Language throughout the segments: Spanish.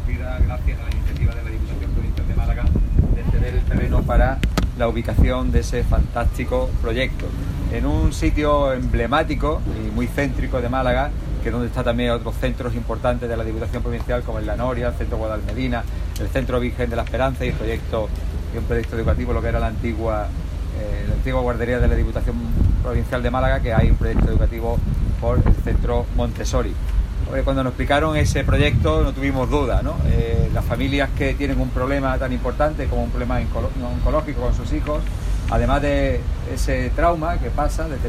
acogida gracias a la iniciativa de la Diputación Provincial de Málaga de ceder el terreno para la ubicación de ese fantástico proyecto, en un sitio emblemático y muy céntrico de Málaga, que es donde está también otros centros importantes de la Diputación Provincial, como el La Noria, el Centro Guadalmedina, el Centro Virgen de la Esperanza y un proyecto educativo, lo que era la antigua guardería de la Diputación Provincial de Málaga, que hay un proyecto educativo por el Centro Montessori. Cuando nos explicaron ese proyecto no tuvimos duda, ¿no? Las familias que tienen un problema tan importante como un problema oncológico con sus hijos, además de ese trauma que pasa de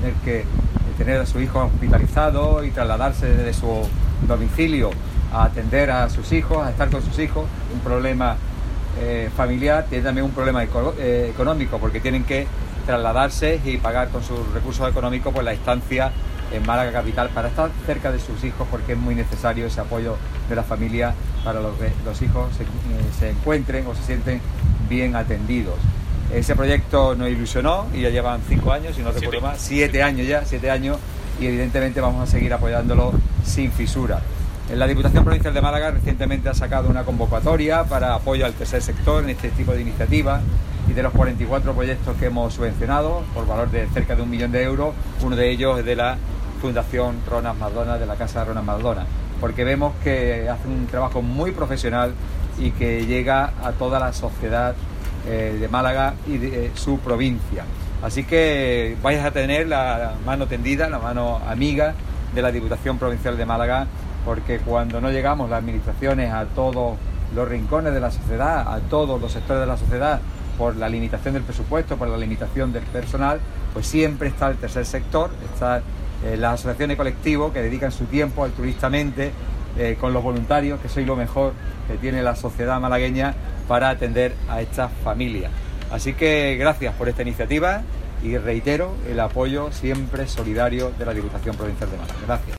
tener a su hijo hospitalizado y trasladarse desde su domicilio a atender a sus hijos, a estar con sus hijos, un problema familiar, tiene también un problema económico, porque tienen que trasladarse y pagar con sus recursos económicos pues la estancia en Málaga capital para estar cerca de sus hijos, porque es muy necesario ese apoyo de la familia para que los hijos se encuentren o se sienten bien atendidos. Ese proyecto nos ilusionó y ya llevan 5 años, si no recuerdo más, 7 años ya, 7 años, y evidentemente vamos a seguir apoyándolo sin fisura. La Diputación Provincial de Málaga recientemente ha sacado una convocatoria para apoyo al tercer sector en este tipo de iniciativas, y de los 44 proyectos que hemos subvencionado por valor de cerca de 1 millón de euros, uno de ellos es de la Fundación Ronald McDonald, de la Casa Ronald McDonald, porque vemos que hacen un trabajo muy profesional y que llega a toda la sociedad de Málaga y de su provincia. Así que vais a tener la mano tendida, la mano amiga de la Diputación Provincial de Málaga, porque cuando no llegamos las administraciones a todos los rincones de la sociedad, a todos los sectores de la sociedad, por la limitación del presupuesto, por la limitación del personal, pues siempre está el tercer sector, está las asociaciones y colectivos que dedican su tiempo altruistamente con los voluntarios, que sois lo mejor que tiene la sociedad malagueña para atender a estas familias. Así que gracias por esta iniciativa y reitero el apoyo siempre solidario de la Diputación Provincial de Málaga. Gracias.